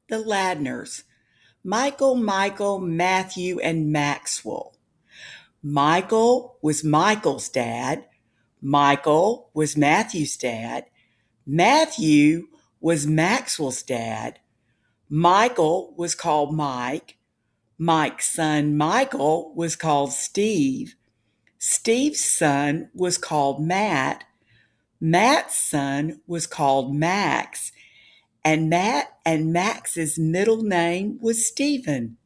The Ladners. Michael, Michael, Matthew, and Maxwell. Michael was Michael's dad. Michael was Matthew's dad. Matthew was Maxwell's dad. Michael was called Mike. Mike's son Michael was called Steve. Steve's son was called Matt. Matt's son was called Max. And Matt and Max's middle name was Stephen.